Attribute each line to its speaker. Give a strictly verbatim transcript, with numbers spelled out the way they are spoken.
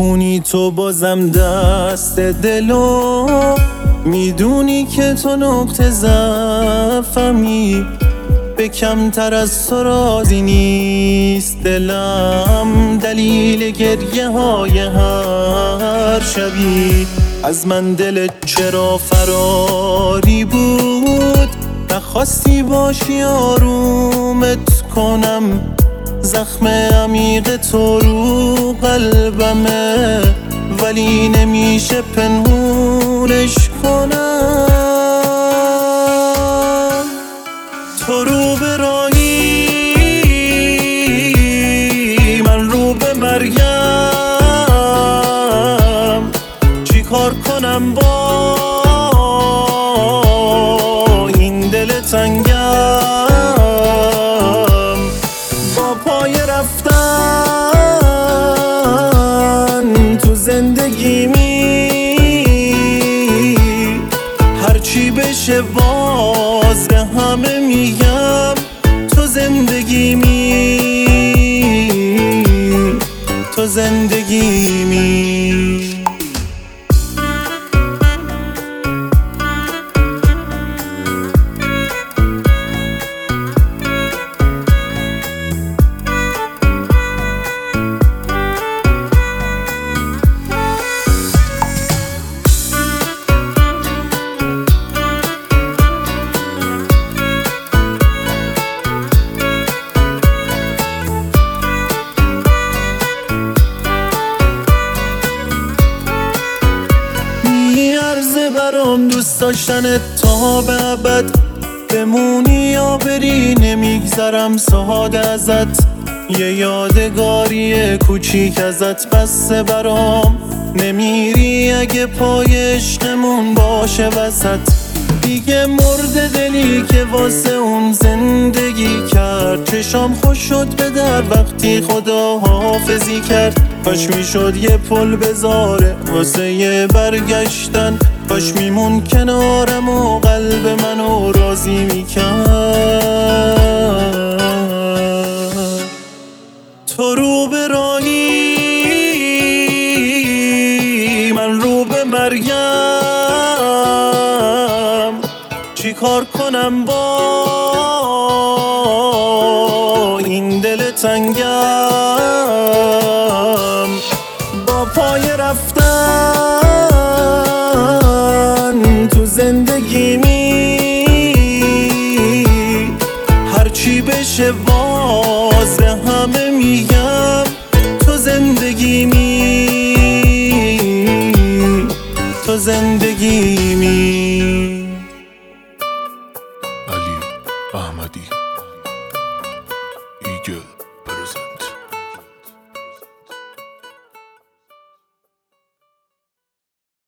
Speaker 1: میخونی تو بازم دست دلو، میدونی که تو نقطه ضعفمی، به کمتر از تو راضی نیست دلم. دلیل گریه های هر شبی از من دلت چرا فراری بود؟ نخواستی باشی آرومت کنم، زخم عمیق تو رو قلبمه، ولی نمیشه پنهونش کنم. تو رو به راهی، من رو به مرگم، چی کار کنم با این دل تنگم؟ با پای رفتن تو زندگیمی، هرچی بشه باز به همه میگم تو زندگیمی، تو زندگیمی. برام دوست داشتنت تا به ابد، بمونی یا بری نمیگذرم ساده ازت. یه یادگاری کوچیک ازت بسته برام، نمیری اگه پای عشقمون باشه وسط. دیگه مرد دلی که واسه اون زندگی کرد، چشام خوش شد به در وقتی خدا حافظی کرد. کاش میشد یه پل بذاره واسه یه برگشتن، کاش میمون کنارم و قلب منو راضی میکرد. تو رو به راهی، من رو به مرگم، چی کار کنم با این دل تنگم؟ با پای رفتن تو زندگیمی، هرچی بشه باز به همه میگم تو زندگیمی، تو زندگیمی.
Speaker 2: علی احمدی ایگل